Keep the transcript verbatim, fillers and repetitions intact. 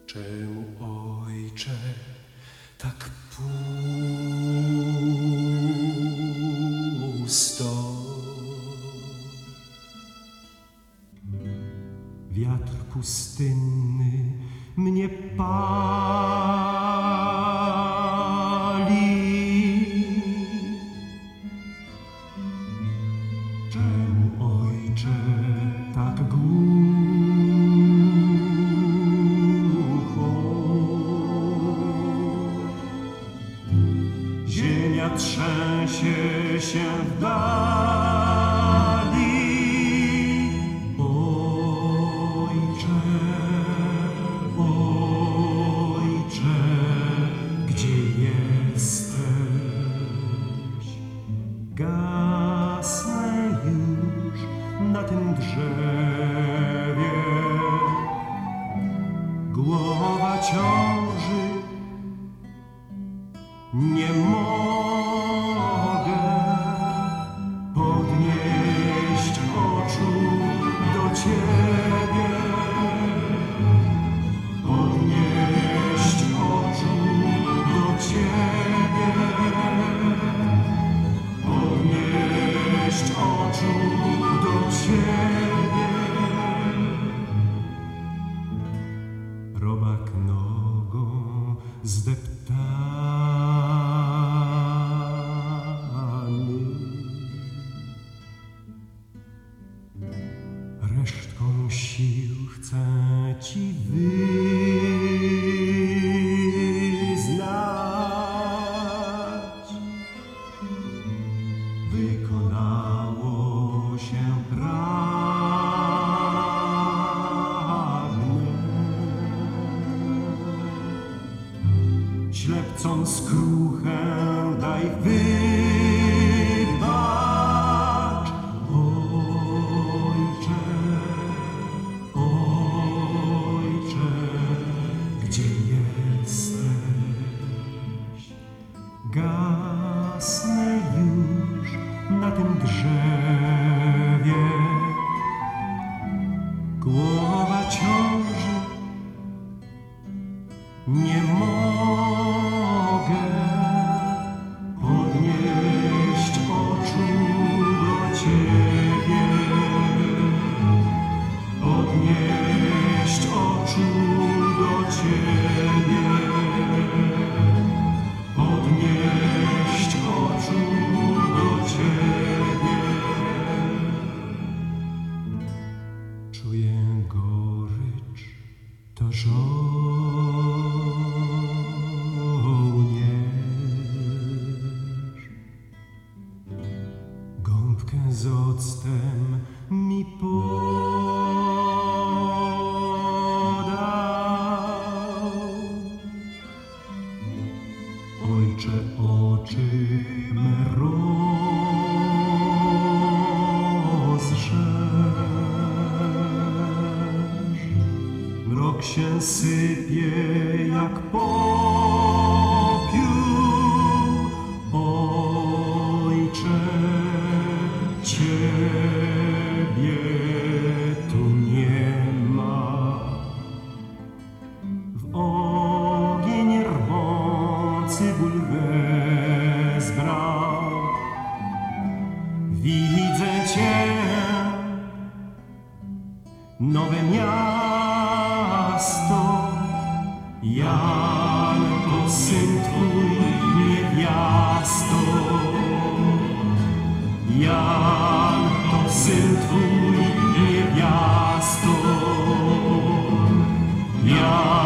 Czemu, Ojcze, tak pusto? Wiatr pustynny mnie pali. Czemu, Ojcze, tak głucho? Ziemia trzęsie się w dali. Ojcze, Ojcze, gdzie jesteś? Gasnę już na tym drzewie. Głowa ciąży. Nie mogę podnieść oczu do Ciebie, podnieść oczu do Ciebie, podnieść oczu do Ciebie. Robak nogą zdeptany, resztką sił chcę Ci wyznać. Wykonało się pragnę. Ślepcom skruchę daj wybacz. Ojcze, Ojcze, gdzie jesteś? Gasnę już na tym drzewie. Głowa ciąży. Nie mogę podnieść oczu do Ciebie, podnieść oczu do Ciebie, podnieść oczu do Ciebie. Czuję gorycz, to żołnierz. Gąbkę z octem mi podał. Ojcze, oczy me rozszerz. Mrok się sypie jak popiół. Ojcze, Ciebie tu nie ma. W ogień rwący ból wezbrał. Widzę Cię, nowe miasto. Jan to syn Twój, niewiasto. Jan to syn Twój, niewiasto. Jan